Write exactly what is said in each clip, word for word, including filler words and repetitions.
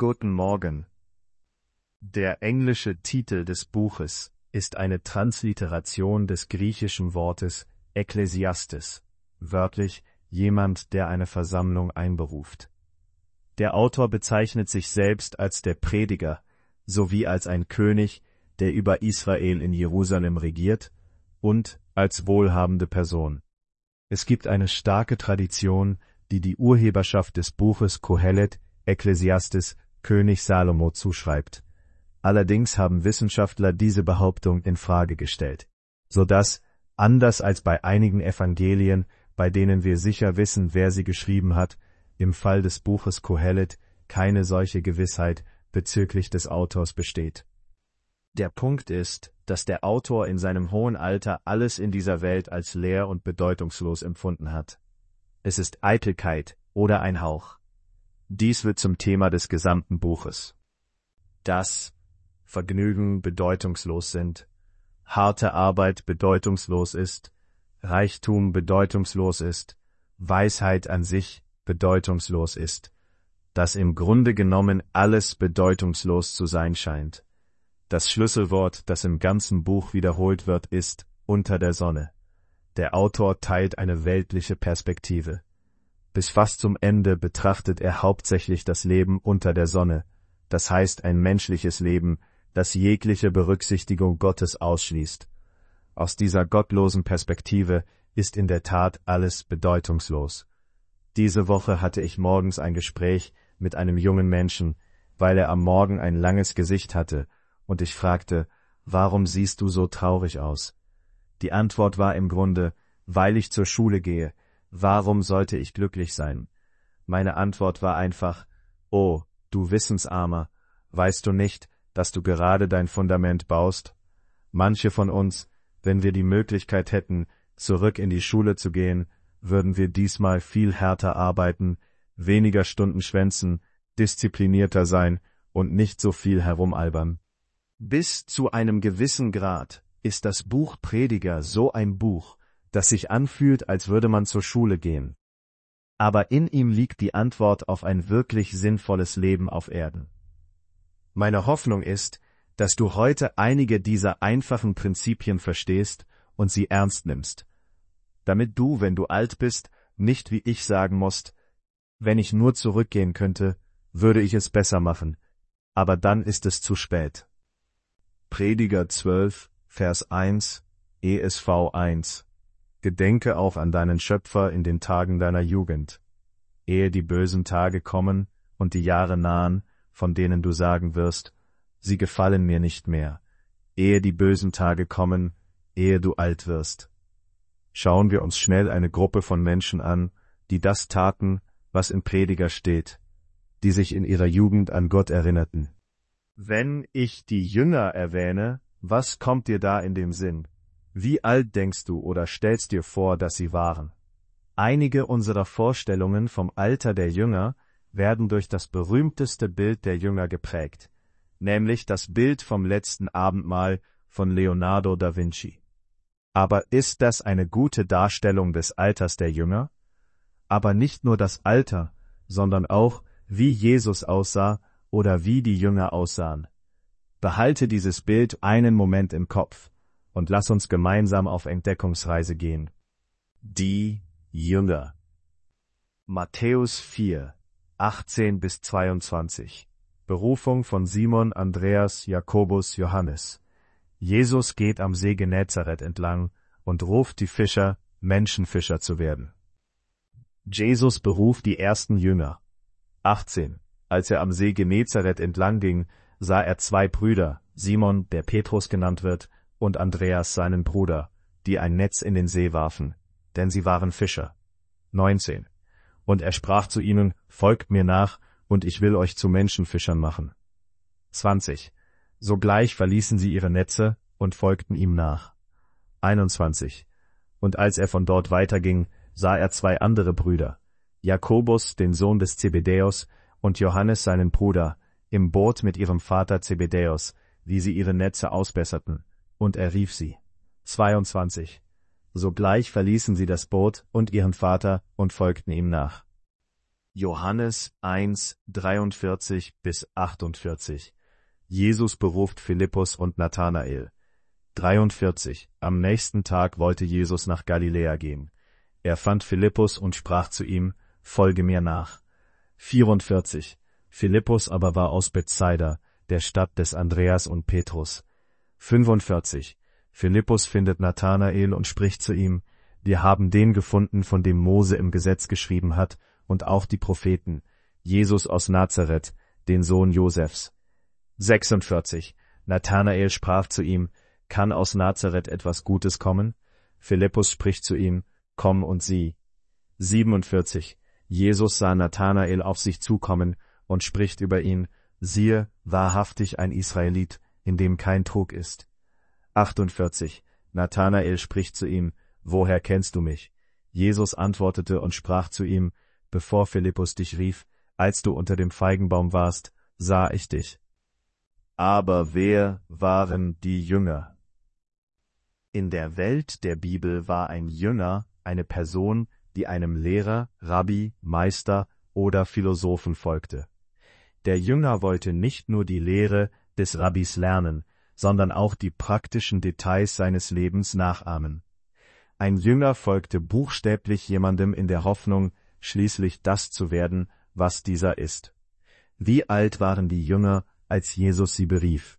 Guten Morgen. Der englische Titel des Buches ist eine Transliteration des griechischen Wortes Ekklesiastes, wörtlich jemand, der eine Versammlung einberuft. Der Autor bezeichnet sich selbst als der Prediger sowie als ein König, der über Israel in Jerusalem regiert, und als wohlhabende Person. Es gibt eine starke Tradition, die die Urheberschaft des Buches Kohelet, Ekklesiastes, König Salomo zuschreibt. Allerdings haben Wissenschaftler diese Behauptung in Frage gestellt, sodass, anders als bei einigen Evangelien, bei denen wir sicher wissen, wer sie geschrieben hat, im Fall des Buches Kohelet keine solche Gewissheit bezüglich des Autors besteht. Der Punkt ist, dass der Autor in seinem hohen Alter alles in dieser Welt als leer und bedeutungslos empfunden hat. Es ist Eitelkeit oder ein Hauch. Dies wird zum Thema des gesamten Buches. Dass Vergnügen bedeutungslos sind, harte Arbeit bedeutungslos ist, Reichtum bedeutungslos ist, Weisheit an sich bedeutungslos ist, dass im Grunde genommen alles bedeutungslos zu sein scheint. Das Schlüsselwort, das im ganzen Buch wiederholt wird, ist unter der Sonne. Der Autor teilt eine weltliche Perspektive. Bis fast zum Ende betrachtet er hauptsächlich das Leben unter der Sonne, das heißt ein menschliches Leben, das jegliche Berücksichtigung Gottes ausschließt. Aus dieser gottlosen Perspektive ist in der Tat alles bedeutungslos. Diese Woche hatte ich morgens ein Gespräch mit einem jungen Menschen, weil er am Morgen ein langes Gesicht hatte, und ich fragte, warum siehst du so traurig aus? Die Antwort war im Grunde, weil ich zur Schule gehe. Warum sollte ich glücklich sein? Meine Antwort war einfach, oh, du Wissensarmer, weißt du nicht, dass du gerade dein Fundament baust? Manche von uns, wenn wir die Möglichkeit hätten, zurück in die Schule zu gehen, würden wir diesmal viel härter arbeiten, weniger Stunden schwänzen, disziplinierter sein und nicht so viel herumalbern. Bis zu einem gewissen Grad ist das Buch Prediger so ein Buch, das sich anfühlt, als würde man zur Schule gehen. Aber in ihm liegt die Antwort auf ein wirklich sinnvolles Leben auf Erden. Meine Hoffnung ist, dass du heute einige dieser einfachen Prinzipien verstehst und sie ernst nimmst, damit du, wenn du alt bist, nicht wie ich sagen musst, wenn ich nur zurückgehen könnte, würde ich es besser machen, aber dann ist es zu spät. Prediger zwölf, Vers eins, E S V eins. Gedenke auch an deinen Schöpfer in den Tagen deiner Jugend, ehe die bösen Tage kommen und die Jahre nahen, von denen du sagen wirst, sie gefallen mir nicht mehr, ehe die bösen Tage kommen, ehe du alt wirst. Schauen wir uns schnell eine Gruppe von Menschen an, die das taten, was im Prediger steht, die sich in ihrer Jugend an Gott erinnerten. Wenn ich die Jünger erwähne, was kommt dir da in den Sinn? Wie alt denkst du oder stellst dir vor, dass sie waren? Einige unserer Vorstellungen vom Alter der Jünger werden durch das berühmteste Bild der Jünger geprägt, nämlich das Bild vom letzten Abendmahl von Leonardo da Vinci. Aber ist das eine gute Darstellung des Alters der Jünger? Aber nicht nur das Alter, sondern auch, wie Jesus aussah oder wie die Jünger aussahen. Behalte dieses Bild einen Moment im Kopf und lass uns gemeinsam auf Entdeckungsreise gehen. Die Jünger. Matthäus vier, achtzehn bis zweiundzwanzig. Berufung von Simon, Andreas, Jakobus, Johannes. Jesus geht am See Genezareth entlang und ruft die Fischer, Menschenfischer zu werden. Jesus beruft die ersten Jünger. achtzehn. Als er am See Genezareth entlang ging, sah er zwei Brüder, Simon, der Petrus genannt wird, und Andreas, seinen Bruder, die ein Netz in den See warfen, denn sie waren Fischer. neunzehn. Und er sprach zu ihnen, folgt mir nach, und ich will euch zu Menschenfischern machen. zwanzig. Sogleich verließen sie ihre Netze und folgten ihm nach. einundzwanzig. Und als er von dort weiterging, sah er zwei andere Brüder, Jakobus, den Sohn des Zebedäus, und Johannes, seinen Bruder, im Boot mit ihrem Vater Zebedäus, wie sie ihre Netze ausbesserten, und er rief sie. zweiundzwanzig. Sogleich verließen sie das Boot und ihren Vater und folgten ihm nach. Johannes eins, dreiundvierzig bis achtundvierzig. Jesus beruft Philippus und Nathanael. dreiundvierzig. Am nächsten Tag wollte Jesus nach Galiläa gehen. Er fand Philippus und sprach zu ihm, »Folge mir nach.« vierundvierzig. Philippus aber war aus Bethsaida, der Stadt des Andreas und Petrus. fünfundvierzig. Philippus findet Nathanael und spricht zu ihm, »Wir haben den gefunden, von dem Mose im Gesetz geschrieben hat, und auch die Propheten, Jesus aus Nazareth, den Sohn Josefs.« sechsundvierzig. Nathanael sprach zu ihm, »Kann aus Nazareth etwas Gutes kommen?« Philippus spricht zu ihm, »Komm und sieh.« siebenundvierzig. Jesus sah Nathanael auf sich zukommen und spricht über ihn, »Siehe, wahrhaftig ein Israelit, in dem kein Trug ist.« achtundvierzig. Nathanael spricht zu ihm, »Woher kennst du mich?« Jesus antwortete und sprach zu ihm, »Bevor Philippus dich rief, als du unter dem Feigenbaum warst, sah ich dich.« Aber wer waren die Jünger? In der Welt der Bibel war ein Jünger eine Person, die einem Lehrer, Rabbi, Meister oder Philosophen folgte. Der Jünger wollte nicht nur die Lehre des Rabbis lernen, sondern auch die praktischen Details seines Lebens nachahmen. Ein Jünger folgte buchstäblich jemandem in der Hoffnung, schließlich das zu werden, was dieser ist. Wie alt waren die Jünger, als Jesus sie berief?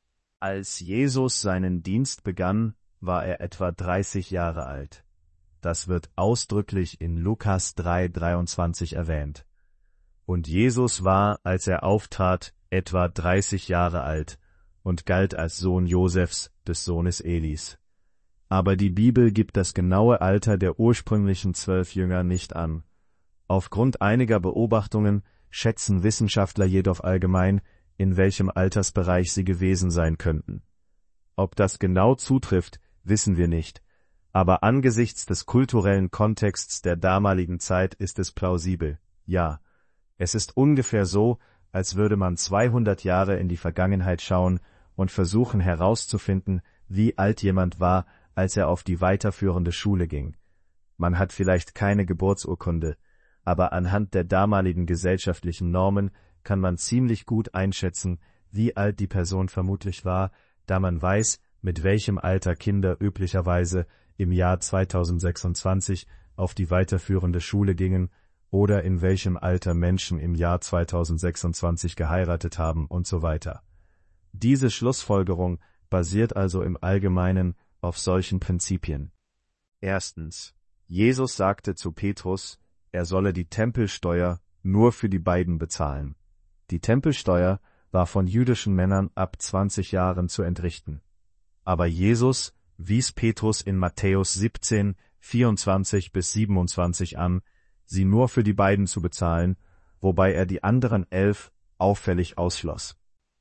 Als Jesus seinen Dienst begann, war er etwa dreißig Jahre alt. Das wird ausdrücklich in Lukas drei, dreiundzwanzig erwähnt. Und Jesus war, als er auftrat, etwa dreißig Jahre alt und galt als Sohn Josefs, des Sohnes Elis. Aber die Bibel gibt das genaue Alter der ursprünglichen zwölf Jünger nicht an. Aufgrund einiger Beobachtungen schätzen Wissenschaftler jedoch allgemein, in welchem Altersbereich sie gewesen sein könnten. Ob das genau zutrifft, wissen wir nicht, aber angesichts des kulturellen Kontexts der damaligen Zeit ist es plausibel, ja. Es ist ungefähr so, als würde man zweihundert Jahre in die Vergangenheit schauen und versuchen herauszufinden, wie alt jemand war, als er auf die weiterführende Schule ging. Man hat vielleicht keine Geburtsurkunde, aber anhand der damaligen gesellschaftlichen Normen kann man ziemlich gut einschätzen, wie alt die Person vermutlich war, da man weiß, mit welchem Alter Kinder üblicherweise im Jahr zweitausendsechsundzwanzig auf die weiterführende Schule gingen oder in welchem Alter Menschen im Jahr zweitausendsechsundzwanzig geheiratet haben und so weiter. Diese Schlussfolgerung basiert also im Allgemeinen auf solchen Prinzipien. Erstens. Jesus sagte zu Petrus, er solle die Tempelsteuer nur für die beiden bezahlen. Die Tempelsteuer war von jüdischen Männern ab zwanzig Jahren zu entrichten. Aber Jesus wies Petrus in Matthäus siebzehn, vierundzwanzig bis siebenundzwanzig an, sie nur für die beiden zu bezahlen, wobei er die anderen elf auffällig ausschloss.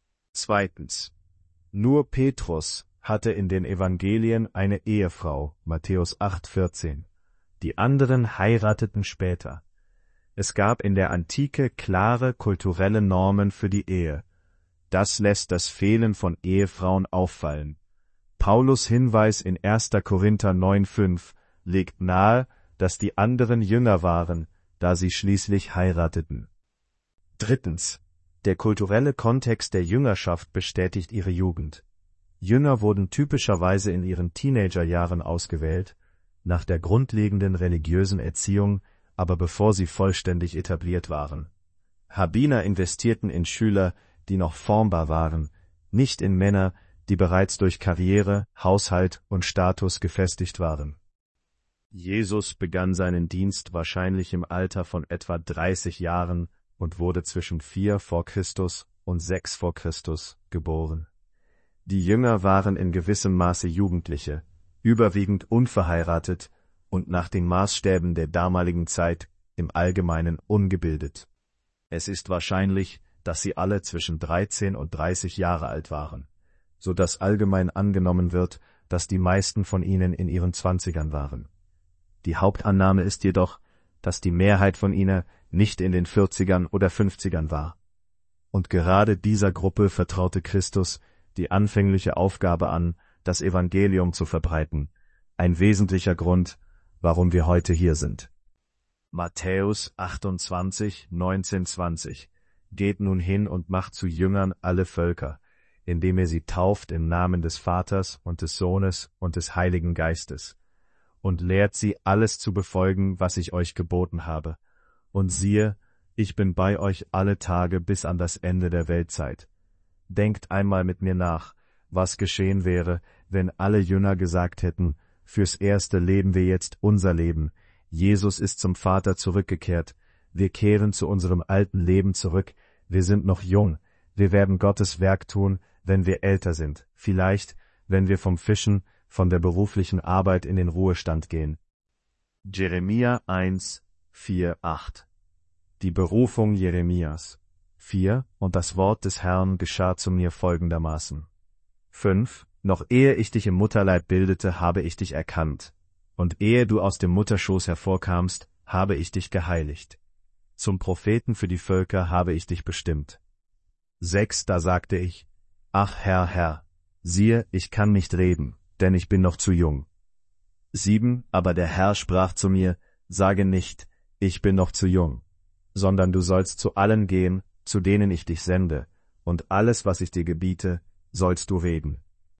Zweitens. Nur Petrus hatte in den Evangelien eine Ehefrau, Matthäus acht, vierzehn. Die anderen heirateten später. Es gab in der Antike klare kulturelle Normen für die Ehe. Das lässt das Fehlen von Ehefrauen auffallen. Paulus' Hinweis in erster Korinther neun, fünf legt nahe, dass die anderen Jünger waren, da sie schließlich heirateten. Drittens. Der kulturelle Kontext der Jüngerschaft bestätigt ihre Jugend. Jünger wurden typischerweise in ihren Teenagerjahren ausgewählt, nach der grundlegenden religiösen Erziehung, aber bevor sie vollständig etabliert waren. Rabbiner investierten in Schüler, die noch formbar waren, nicht in Männer, die bereits durch Karriere, Haushalt und Status gefestigt waren. Jesus begann seinen Dienst wahrscheinlich im Alter von etwa dreißig Jahren und wurde zwischen vier vor Christus und sechs vor Christus geboren. Die Jünger waren in gewissem Maße Jugendliche, überwiegend unverheiratet und nach den Maßstäben der damaligen Zeit im Allgemeinen ungebildet. Es ist wahrscheinlich, dass sie alle zwischen dreizehn und dreißig Jahre alt waren, so dass allgemein angenommen wird, dass die meisten von ihnen in ihren Zwanzigern waren. Die Hauptannahme ist jedoch, dass die Mehrheit von ihnen nicht in den vierzigern oder fünfzigern war. Und gerade dieser Gruppe vertraute Christus die anfängliche Aufgabe an, das Evangelium zu verbreiten, ein wesentlicher Grund, warum wir heute hier sind. Matthäus achtundzwanzig, neunzehn, zwanzig. Geht nun hin und macht zu Jüngern alle Völker, indem ihr sie tauft im Namen des Vaters und des Sohnes und des Heiligen Geistes, und lehrt sie, alles zu befolgen, was ich euch geboten habe. Und siehe, ich bin bei euch alle Tage bis an das Ende der Weltzeit. Denkt einmal mit mir nach, was geschehen wäre, wenn alle Jünger gesagt hätten, fürs Erste leben wir jetzt unser Leben, Jesus ist zum Vater zurückgekehrt, wir kehren zu unserem alten Leben zurück, wir sind noch jung, wir werden Gottes Werk tun, wenn wir älter sind, vielleicht, wenn wir vom Fischen, von der beruflichen Arbeit in den Ruhestand gehen. Jeremia eins, vier, acht. Die Berufung Jeremias. vier. Und das Wort des Herrn geschah zu mir folgendermaßen. fünf. Noch ehe ich dich im Mutterleib bildete, habe ich dich erkannt, und ehe du aus dem Mutterschoß hervorkamst, habe ich dich geheiligt. Zum Propheten für die Völker habe ich dich bestimmt. sechs. Da sagte ich, ach Herr, Herr, siehe, ich kann nicht reden, denn ich bin noch zu jung. sieben. Aber der Herr sprach zu mir, sage nicht, ich bin noch zu jung, sondern du sollst zu allen gehen, zu denen ich dich sende, und alles, was ich dir gebiete, sollst du reden.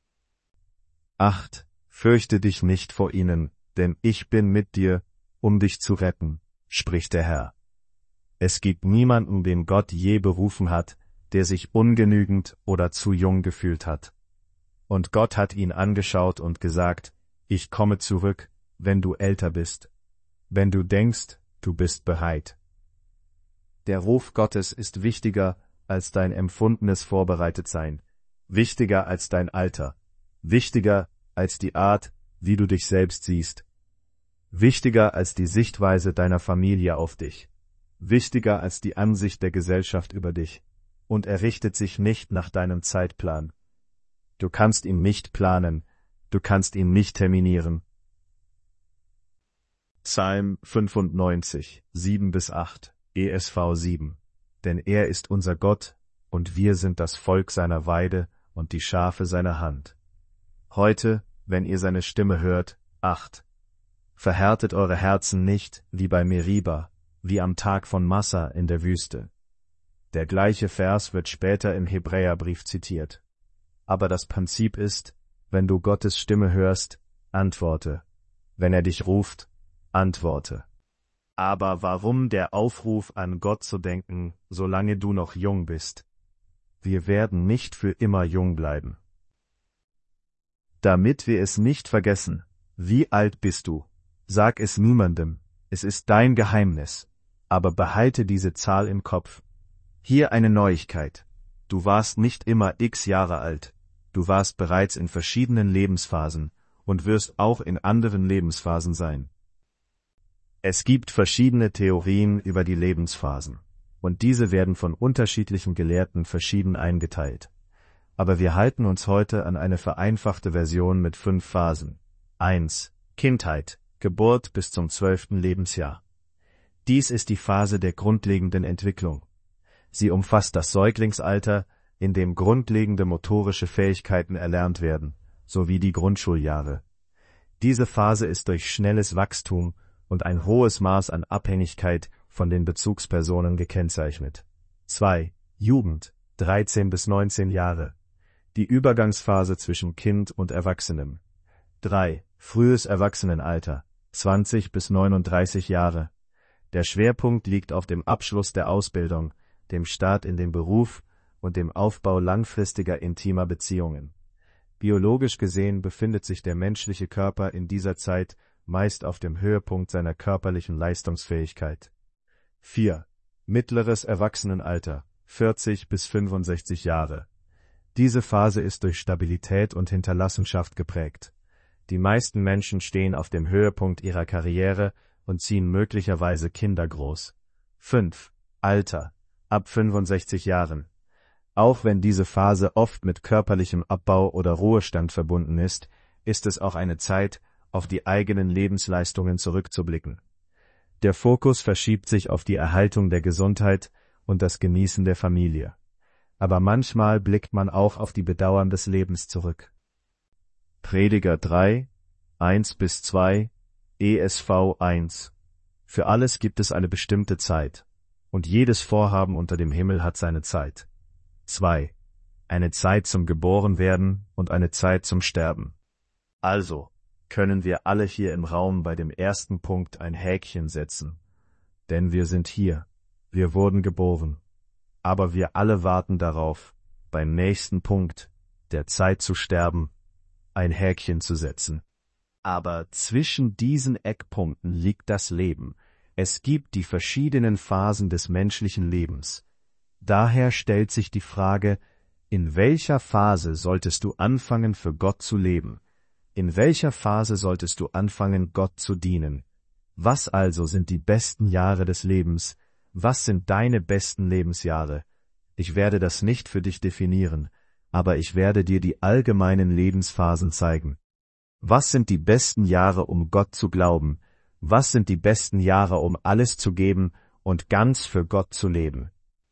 acht. Fürchte dich nicht vor ihnen, denn ich bin mit dir, um dich zu retten, spricht der Herr. Es gibt niemanden, den Gott je berufen hat, der sich ungenügend oder zu jung gefühlt hat. Und Gott hat ihn angeschaut und gesagt, ich komme zurück, wenn du älter bist, wenn du denkst, du bist bereit. Der Ruf Gottes ist wichtiger als dein empfundenes Vorbereitetsein, wichtiger als dein Alter, wichtiger als die Art, wie du dich selbst siehst, wichtiger als die Sichtweise deiner Familie auf dich, wichtiger als die Ansicht der Gesellschaft über dich, und er richtet sich nicht nach deinem Zeitplan. Du kannst ihn nicht planen, du kannst ihn nicht terminieren. Psalm fünfundneunzig, sieben bis acht, E S V sieben. Denn er ist unser Gott, und wir sind das Volk seiner Weide und die Schafe seiner Hand. Heute, wenn ihr seine Stimme hört, acht. Verhärtet eure Herzen nicht, wie bei Meriba, wie am Tag von Massa in der Wüste. Der gleiche Vers wird später im Hebräerbrief zitiert. Aber das Prinzip ist, wenn du Gottes Stimme hörst, antworte. Wenn er dich ruft, antworte. Aber warum der Aufruf an Gott zu denken, solange du noch jung bist? Wir werden nicht für immer jung bleiben. Damit wir es nicht vergessen, wie alt bist du? Sag es niemandem, es ist dein Geheimnis, aber behalte diese Zahl im Kopf. Hier eine Neuigkeit. Du warst nicht immer x Jahre alt, du warst bereits in verschiedenen Lebensphasen und wirst auch in anderen Lebensphasen sein. Es gibt verschiedene Theorien über die Lebensphasen, und diese werden von unterschiedlichen Gelehrten verschieden eingeteilt. Aber wir halten uns heute an eine vereinfachte Version mit fünf Phasen. eins. Kindheit, Geburt bis zum zwölften Lebensjahr. Dies ist die Phase der grundlegenden Entwicklung. Sie umfasst das Säuglingsalter, in dem grundlegende motorische Fähigkeiten erlernt werden, sowie die Grundschuljahre. Diese Phase ist durch schnelles Wachstum und ein hohes Maß an Abhängigkeit von den Bezugspersonen gekennzeichnet. zwei. Jugend, dreizehn bis neunzehn Jahre. Die Übergangsphase zwischen Kind und Erwachsenem. drei. Frühes Erwachsenenalter, zwanzig bis neununddreißig Jahre. Der Schwerpunkt liegt auf dem Abschluss der Ausbildung, dem Start in den Beruf und dem Aufbau langfristiger intimer Beziehungen. Biologisch gesehen befindet sich der menschliche Körper in dieser Zeit meist auf dem Höhepunkt seiner körperlichen Leistungsfähigkeit. vier. Mittleres Erwachsenenalter, vierzig bis fünfundsechzig Jahre. Diese Phase ist durch Stabilität und Hinterlassenschaft geprägt. Die meisten Menschen stehen auf dem Höhepunkt ihrer Karriere und ziehen möglicherweise Kinder groß. fünf. Alter, ab fünfundsechzig Jahren. Auch wenn diese Phase oft mit körperlichem Abbau oder Ruhestand verbunden ist, ist es auch eine Zeit, auf die eigenen Lebensleistungen zurückzublicken. Der Fokus verschiebt sich auf die Erhaltung der Gesundheit und das Genießen der Familie. Aber manchmal blickt man auch auf die Bedauern des Lebens zurück. Prediger drei, eins bis zwei, E S V eins. Für alles gibt es eine bestimmte Zeit, und jedes Vorhaben unter dem Himmel hat seine Zeit. zwei. Eine Zeit zum Geborenwerden und eine Zeit zum Sterben. Also können wir alle hier im Raum bei dem ersten Punkt ein Häkchen setzen. Denn wir sind hier, wir wurden geboren. Aber wir alle warten darauf, beim nächsten Punkt, der Zeit zu sterben, ein Häkchen zu setzen. Aber zwischen diesen Eckpunkten liegt das Leben. Es gibt die verschiedenen Phasen des menschlichen Lebens. Daher stellt sich die Frage, in welcher Phase solltest du anfangen, für Gott zu leben? In welcher Phase solltest du anfangen, Gott zu dienen? Was also sind die besten Jahre des Lebens? Was sind deine besten Lebensjahre? Ich werde das nicht für dich definieren, aber ich werde dir die allgemeinen Lebensphasen zeigen. Was sind die besten Jahre, um Gott zu glauben? Was sind die besten Jahre, um alles zu geben und ganz für Gott zu leben?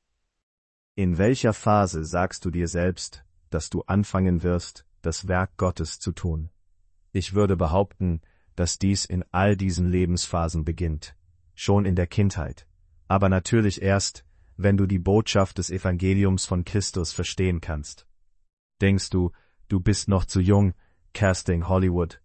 In welcher Phase sagst du dir selbst, dass du anfangen wirst, das Werk Gottes zu tun? Ich würde behaupten, dass dies in all diesen Lebensphasen beginnt, schon in der Kindheit, aber natürlich erst, wenn du die Botschaft des Evangeliums von Christus verstehen kannst. Denkst du, du bist noch zu jung, Casting Hollywood?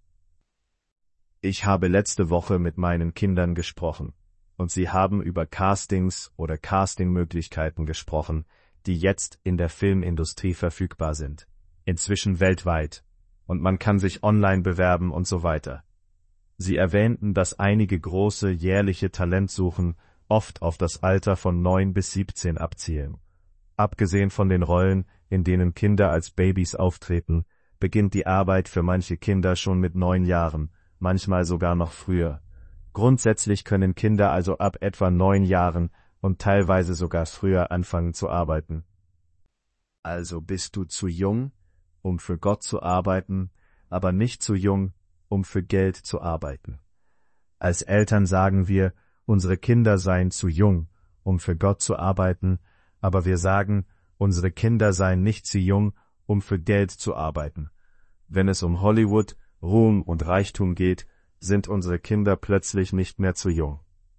Ich habe letzte Woche mit meinen Kindern gesprochen, und sie haben über Castings oder Castingmöglichkeiten gesprochen, die jetzt in der Filmindustrie verfügbar sind, inzwischen weltweit, und man kann sich online bewerben und so weiter. Sie erwähnten, dass einige große jährliche Talentsuchen oft auf das Alter von neun bis siebzehn abzielen. Abgesehen von den Rollen, in denen Kinder als Babys auftreten, beginnt die Arbeit für manche Kinder schon mit neun Jahren, manchmal sogar noch früher. Grundsätzlich können Kinder also ab etwa neun Jahren und teilweise sogar früher anfangen zu arbeiten. Also bist du zu jung, um für Gott zu arbeiten, aber nicht zu jung, um für Geld zu arbeiten. Als Eltern sagen wir, unsere Kinder seien zu jung, um für Gott zu arbeiten, aber wir sagen, unsere Kinder seien nicht zu jung, um für Geld zu arbeiten. Wenn es um Hollywood, Ruhm und Reichtum geht, sind unsere Kinder plötzlich nicht mehr zu jung.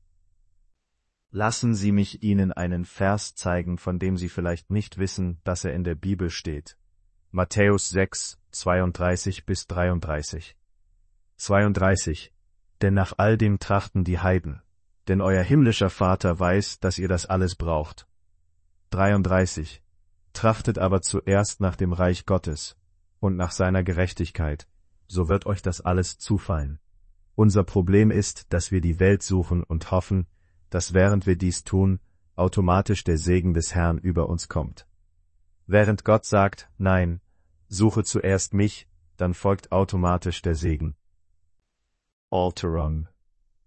Lassen Sie mich Ihnen einen Vers zeigen, von dem Sie vielleicht nicht wissen, dass er in der Bibel steht. Matthäus sechs, zweiunddreißig bis dreiunddreißig. zweiunddreißig. Denn nach all dem trachten die Heiden, denn euer himmlischer Vater weiß, dass ihr das alles braucht. dreiunddreißig. Trachtet aber zuerst nach dem Reich Gottes und nach seiner Gerechtigkeit, so wird euch das alles zufallen. Unser Problem ist, dass wir die Welt suchen und hoffen, dass während wir dies tun, automatisch der Segen des Herrn über uns kommt. Während Gott sagt, nein, suche zuerst mich, dann folgt automatisch der Segen. Alterung.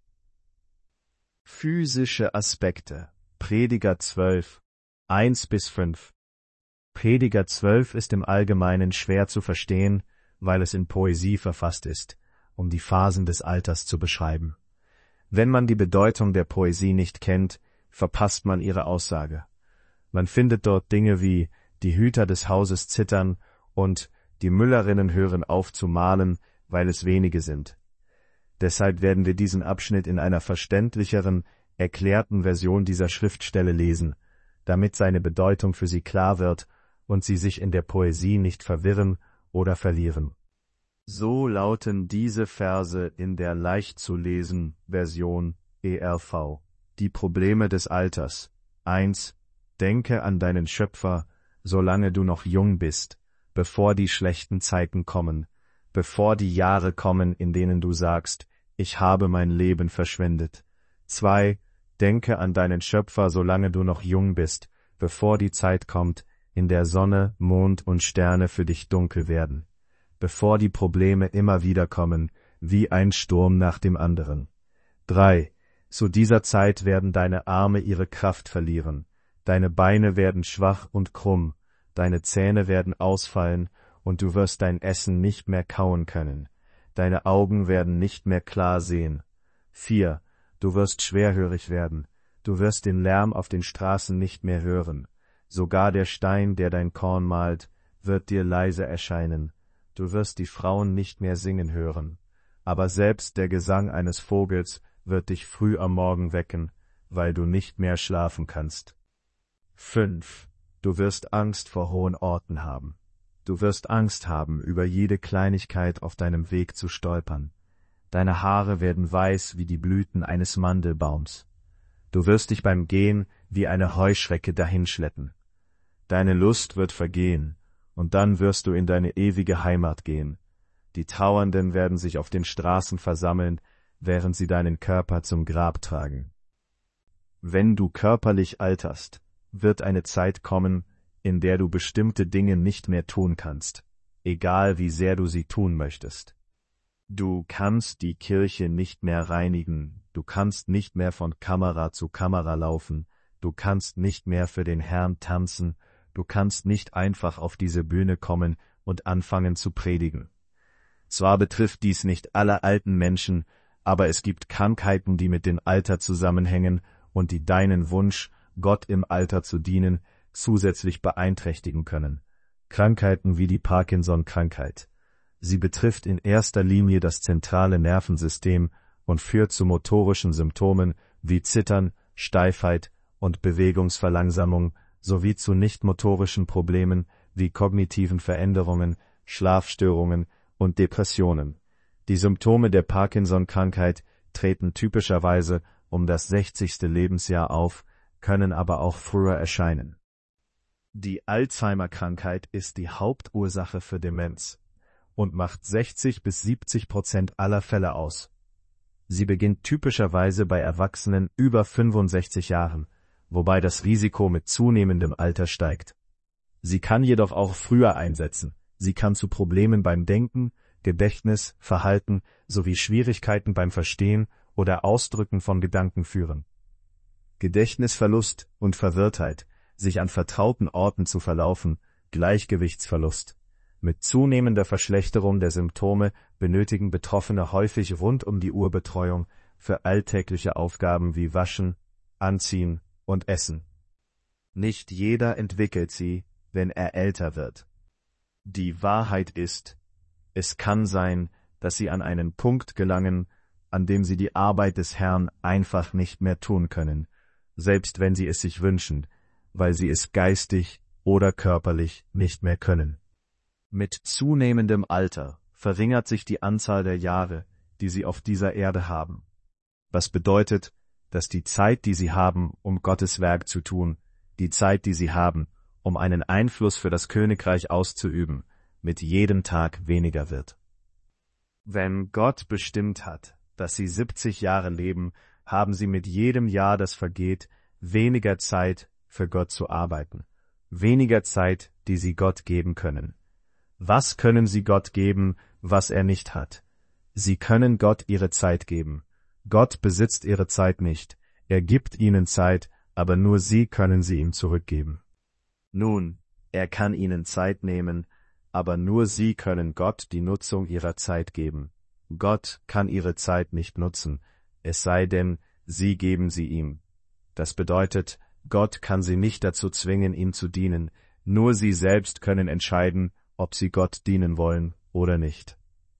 Physische Aspekte. Prediger zwölf, eins bis fünf. Prediger zwölf ist im Allgemeinen schwer zu verstehen, weil es in Poesie verfasst ist, um die Phasen des Alters zu beschreiben. Wenn man die Bedeutung der Poesie nicht kennt, verpasst man ihre Aussage. Man findet dort Dinge wie die Hüter des Hauses zittern und die Müllerinnen hören auf zu mahlen, weil es wenige sind. Deshalb werden wir diesen Abschnitt in einer verständlicheren, erklärten Version dieser Schriftstelle lesen, damit seine Bedeutung für Sie klar wird und Sie sich in der Poesie nicht verwirren oder verlieren. So lauten diese Verse in der leicht zu lesen Version E R V. Die Probleme des Alters. eins. Denke an deinen Schöpfer, solange du noch jung bist, bevor die schlechten Zeiten kommen, bevor die Jahre kommen, in denen du sagst, ich habe mein Leben verschwendet. zwei. Denke an deinen Schöpfer, solange du noch jung bist, bevor die Zeit kommt, in der Sonne, Mond und Sterne für dich dunkel werden, bevor die Probleme immer wieder kommen, wie ein Sturm nach dem anderen. drei. Zu dieser Zeit werden deine Arme ihre Kraft verlieren, deine Beine werden schwach und krumm, deine Zähne werden ausfallen und du wirst dein Essen nicht mehr kauen können, deine Augen werden nicht mehr klar sehen. vier. Du wirst schwerhörig werden, du wirst den Lärm auf den Straßen nicht mehr hören, sogar der Stein, der dein Korn mahlt, wird dir leise erscheinen, du wirst die Frauen nicht mehr singen hören, aber selbst der Gesang eines Vogels wird dich früh am Morgen wecken, weil du nicht mehr schlafen kannst. fünf. Du wirst Angst vor hohen Orten haben. Du wirst Angst haben, über jede Kleinigkeit auf deinem Weg zu stolpern. Deine Haare werden weiß wie die Blüten eines Mandelbaums. Du wirst dich beim Gehen wie eine Heuschrecke dahinschleppen. Deine Lust wird vergehen, und dann wirst du in deine ewige Heimat gehen. Die Trauernden werden sich auf den Straßen versammeln, während sie deinen Körper zum Grab tragen. Wenn du körperlich alterst, wird eine Zeit kommen, in der du bestimmte Dinge nicht mehr tun kannst, egal wie sehr du sie tun möchtest. Du kannst die Kirche nicht mehr reinigen, du kannst nicht mehr von Kamera zu Kamera laufen, du kannst nicht mehr für den Herrn tanzen, du kannst nicht einfach auf diese Bühne kommen und anfangen zu predigen. Zwar betrifft dies nicht alle alten Menschen, aber es gibt Krankheiten, die mit dem Alter zusammenhängen und die deinen Wunsch, Gott im Alter zu dienen, zusätzlich beeinträchtigen können. Krankheiten wie die Parkinson-Krankheit. Sie betrifft in erster Linie das zentrale Nervensystem und führt zu motorischen Symptomen wie Zittern, Steifheit und Bewegungsverlangsamung sowie zu nichtmotorischen Problemen wie kognitiven Veränderungen, Schlafstörungen und Depressionen. Die Symptome der Parkinson-Krankheit treten typischerweise um das sechzigste Lebensjahr auf, können aber auch früher erscheinen. Die Alzheimer-Krankheit ist die Hauptursache für Demenz und macht sechzig bis siebzig Prozent aller Fälle aus. Sie beginnt typischerweise bei Erwachsenen über fünfundsechzig Jahren, wobei das Risiko mit zunehmendem Alter steigt. Sie kann jedoch auch früher einsetzen. Sie kann zu Problemen beim Denken, Gedächtnis, Verhalten sowie Schwierigkeiten beim Verstehen oder Ausdrücken von Gedanken führen. Gedächtnisverlust und Verwirrtheit, sich an vertrauten Orten zu verlaufen, Gleichgewichtsverlust. Mit zunehmender Verschlechterung der Symptome benötigen Betroffene häufig rund um die Uhr Betreuung für alltägliche Aufgaben wie Waschen, Anziehen und Essen. Nicht jeder entwickelt sie, wenn er älter wird. Die Wahrheit ist, es kann sein, dass sie an einen Punkt gelangen, an dem sie die Arbeit des Herrn einfach nicht mehr tun können, selbst wenn sie es sich wünschen, weil sie es geistig oder körperlich nicht mehr können. Mit zunehmendem Alter verringert sich die Anzahl der Jahre, die sie auf dieser Erde haben. Was bedeutet, dass die Zeit, die sie haben, um Gottes Werk zu tun, die Zeit, die sie haben, um einen Einfluss für das Königreich auszuüben, mit jedem Tag weniger wird. Wenn Gott bestimmt hat, dass sie siebzig Jahre leben, haben sie mit jedem Jahr, das vergeht, weniger Zeit für Gott zu arbeiten, weniger Zeit, die sie Gott geben können. Was können sie Gott geben, was er nicht hat? Sie können Gott ihre Zeit geben. Gott besitzt ihre Zeit nicht. Er gibt ihnen Zeit, aber nur sie können sie ihm zurückgeben. Nun, er kann ihnen Zeit nehmen, aber nur sie können Gott die Nutzung ihrer Zeit geben. Gott kann ihre Zeit nicht nutzen, es sei denn, sie geben sie ihm. Das bedeutet, Gott kann sie nicht dazu zwingen, ihm zu dienen, nur sie selbst können entscheiden, ob sie Gott dienen wollen oder nicht.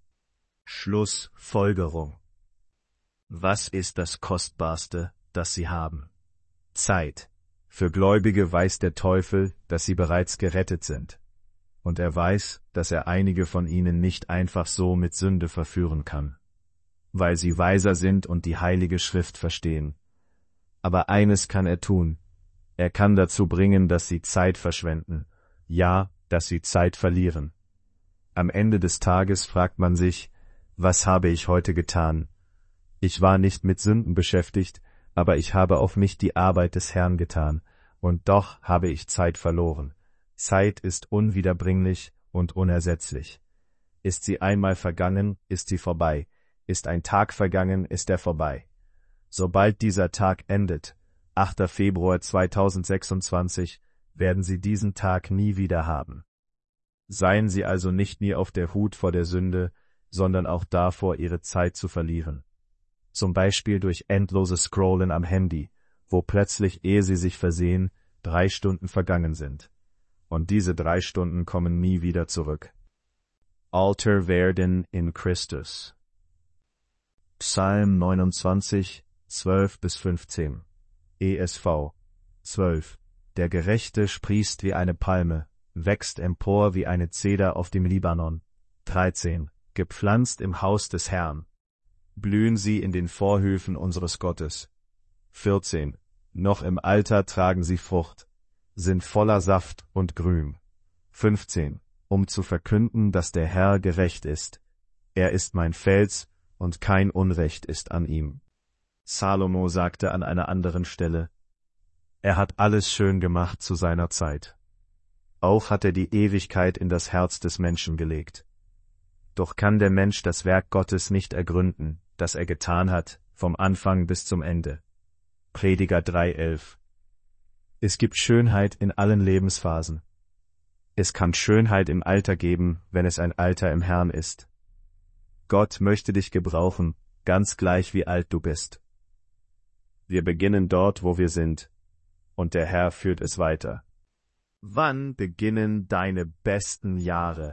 Schlussfolgerung. Was ist das Kostbarste, das sie haben? Zeit. Für Gläubige weiß der Teufel, dass sie bereits gerettet sind. Und er weiß, dass er einige von ihnen nicht einfach so mit Sünde verführen kann, weil sie weiser sind und die Heilige Schrift verstehen. Aber eines kann er tun. Er kann dazu bringen, dass sie Zeit verschwenden, ja, dass sie Zeit verlieren. Am Ende des Tages fragt man sich, was habe ich heute getan? Ich war nicht mit Sünden beschäftigt, aber ich habe auch nicht die Arbeit des Herrn getan, und doch habe ich Zeit verloren. Zeit ist unwiederbringlich und unersetzlich. Ist sie einmal vergangen, ist sie vorbei. Ist ein Tag vergangen, ist er vorbei. Sobald dieser Tag endet, achter Februar zweitausendsechsundzwanzig, werden Sie diesen Tag nie wieder haben. Seien Sie also nicht nie auf der Hut vor der Sünde, sondern auch davor, Ihre Zeit zu verlieren. Zum Beispiel durch endloses Scrollen am Handy, wo plötzlich, ehe Sie sich versehen, drei Stunden vergangen sind. Und diese drei Stunden kommen nie wieder zurück. Alter werden in Christus. Psalm neunundzwanzig, zwölf bis fünfzehn. E S V zwölf. Der Gerechte sprießt wie eine Palme, wächst empor wie eine Zeder auf dem Libanon. dreizehn. Gepflanzt im Haus des Herrn. Blühen sie in den Vorhöfen unseres Gottes. vierzehn. Noch im Alter tragen sie Frucht, sind voller Saft und Grün. fünfzehn. Um zu verkünden, dass der Herr gerecht ist. Er ist mein Fels, und kein Unrecht ist an ihm. Salomo sagte an einer anderen Stelle, er hat alles schön gemacht zu seiner Zeit. Auch hat er die Ewigkeit in das Herz des Menschen gelegt. Doch kann der Mensch das Werk Gottes nicht ergründen, das er getan hat, vom Anfang bis zum Ende. Prediger drei elf. Es gibt Schönheit in allen Lebensphasen. Es kann Schönheit im Alter geben, wenn es ein Alter im Herrn ist. Gott möchte dich gebrauchen, ganz gleich wie alt du bist. Wir beginnen dort, wo wir sind, und der Herr führt es weiter. Wann beginnen deine besten Jahre?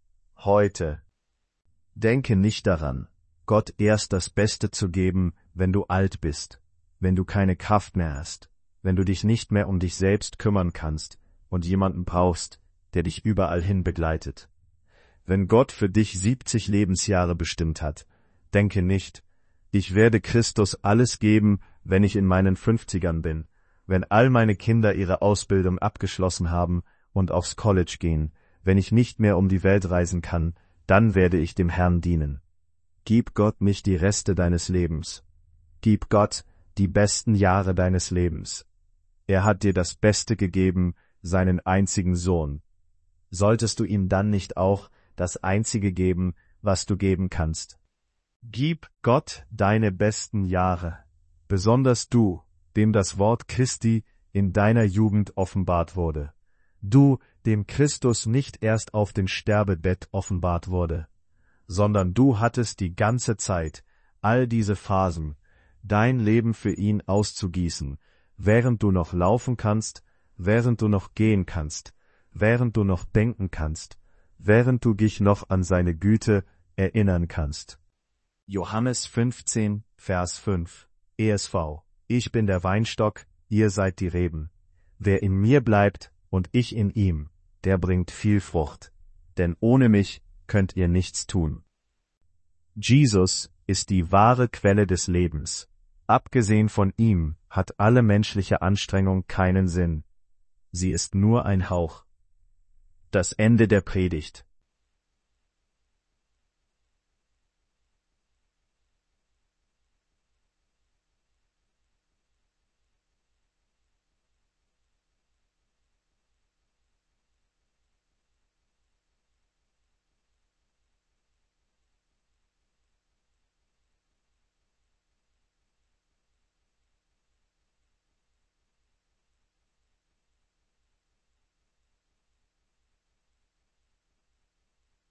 Heute. Denke nicht daran, Gott erst das Beste zu geben, wenn du alt bist, wenn du keine Kraft mehr hast, wenn du dich nicht mehr um dich selbst kümmern kannst und jemanden brauchst, der dich überall hin begleitet. Wenn Gott für dich siebzig Lebensjahre bestimmt hat, denke nicht, ich werde Christus alles geben, wenn ich in meinen fünfzigern bin, wenn all meine Kinder ihre Ausbildung abgeschlossen haben und aufs College gehen, wenn ich nicht mehr um die Welt reisen kann, dann werde ich dem Herrn dienen. Gib Gott nicht die Reste deines Lebens. Gib Gott die besten Jahre deines Lebens. Er hat dir das Beste gegeben, seinen einzigen Sohn. Solltest du ihm dann nicht auch das Einzige geben, was du geben kannst? Gib Gott deine besten Jahre, besonders du, dem das Wort Christi in deiner Jugend offenbart wurde. Du, dem Christus nicht erst auf dem Sterbebett offenbart wurde, sondern du hattest die ganze Zeit, all diese Phasen, dein Leben für ihn auszugießen, während du noch laufen kannst, während du noch gehen kannst, während du noch denken kannst, während du dich noch an seine Güte erinnern kannst. Johannes fünfzehn, Vers fünf, E S V. Ich bin der Weinstock, ihr seid die Reben. Wer in mir bleibt und ich in ihm, der bringt viel Frucht, denn ohne mich könnt ihr nichts tun. Jesus ist die wahre Quelle des Lebens. Abgesehen von ihm hat alle menschliche Anstrengung keinen Sinn. Sie ist nur ein Hauch. Das Ende der Predigt.